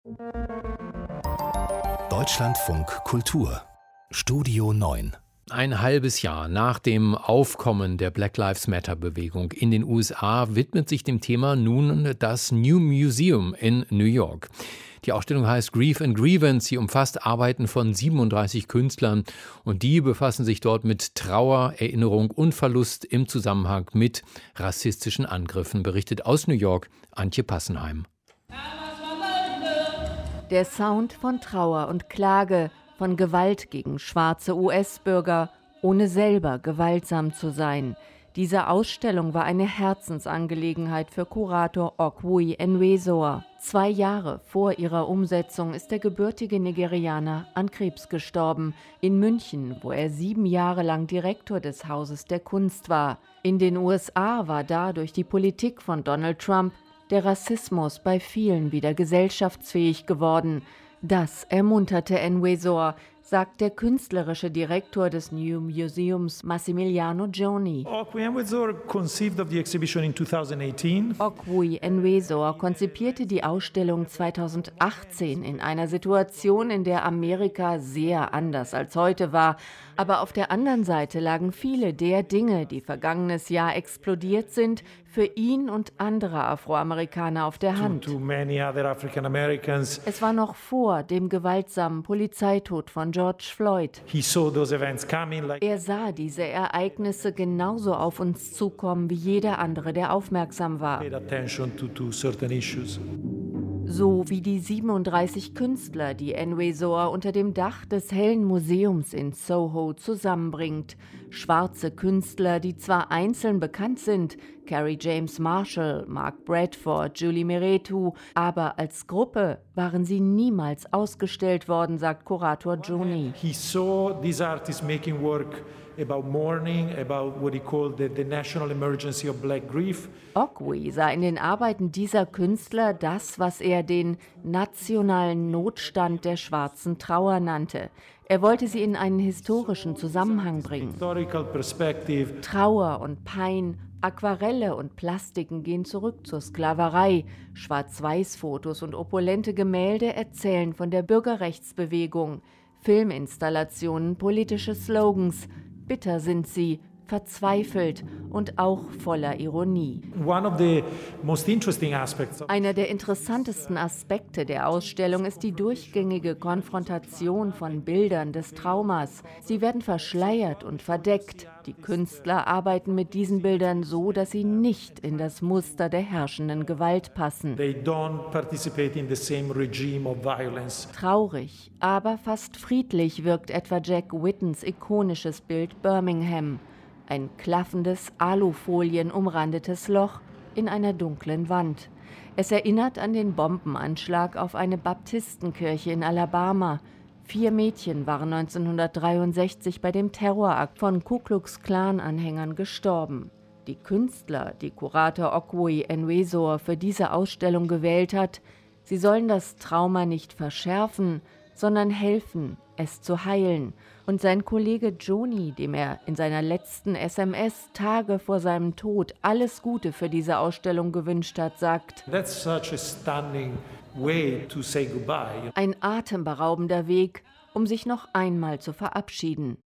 Deutschlandfunk Kultur Studio 9. Ein halbes Jahr nach dem Aufkommen der Black Lives Matter-Bewegung in den USA widmet sich dem Thema nun das New Museum in New York. Die Ausstellung heißt Grief and Grievance. Sie umfasst Arbeiten von 37 Künstlern und die befassen sich dort mit Trauer, Erinnerung und Verlust im Zusammenhang mit rassistischen Angriffen, berichtet aus New York Antje Passenheim. Der Sound von Trauer und Klage, von Gewalt gegen schwarze US-Bürger, ohne selber gewaltsam zu sein. Diese Ausstellung war eine Herzensangelegenheit für Kurator Okwui Enwezor. 2 Jahre vor ihrer Umsetzung ist der gebürtige Nigerianer an Krebs gestorben. In München, wo er 7 Jahre lang Direktor des Hauses der Kunst war. In den USA war da durch die Politik von Donald Trump der Rassismus bei vielen wieder gesellschaftsfähig geworden. Das ermunterte Enwezor, sagt der künstlerische Direktor des New Museums Massimiliano Gioni. Okwui Enwezor konzipierte die Ausstellung 2018 in einer Situation, in der Amerika sehr anders als heute war. Aber auf der anderen Seite lagen viele der Dinge, die vergangenes Jahr explodiert sind, für ihn und andere Afroamerikaner auf der Hand. Es war noch vor dem gewaltsamen Polizeitod von George Floyd. Er sah diese Ereignisse genauso auf uns zukommen wie jeder andere, der aufmerksam war. So wie die 37 Künstler, die Enwezor unter dem Dach des Hellen Museums in Soho zusammenbringt. Schwarze Künstler, die zwar einzeln bekannt sind, Carrie James Marshall, Mark Bradford, Julie Meretu, aber als Gruppe waren sie niemals ausgestellt worden, sagt Kurator Gioni. He saw these artists making work about mourning, about what he called the national emergency of black grief. Okwui sah in den Arbeiten dieser Künstler das, was er den nationalen Notstand der schwarzen Trauer nannte. Er wollte sie in einen historischen Zusammenhang bringen. Trauer und Pein, Aquarelle und Plastiken gehen zurück zur Sklaverei. Schwarz-Weiß-Fotos und opulente Gemälde erzählen von der Bürgerrechtsbewegung. Filminstallationen, politische Slogans. Bitter sind sie, verzweifelt und auch voller Ironie. Einer der interessantesten Aspekte der Ausstellung ist die durchgängige Konfrontation von Bildern des Traumas. Sie werden verschleiert und verdeckt. Die Künstler arbeiten mit diesen Bildern so, dass sie nicht in das Muster der herrschenden Gewalt passen. Traurig, aber fast friedlich wirkt etwa Jack Whittens ikonisches Bild Birmingham. Ein klaffendes, Alufolien umrandetes Loch in einer dunklen Wand. Es erinnert an den Bombenanschlag auf eine Baptistenkirche in Alabama. 4 Mädchen waren 1963 bei dem Terrorakt von Ku Klux Klan-Anhängern gestorben. Die Künstler, die Kurator Okwui Enwezor für diese Ausstellung gewählt hat, sie sollen das Trauma nicht verschärfen, sondern helfen, es zu heilen. Und sein Kollege Gioni, dem er in seiner letzten SMS Tage vor seinem Tod alles Gute für diese Ausstellung gewünscht hat, sagt: Ein atemberaubender Weg, um sich noch einmal zu verabschieden.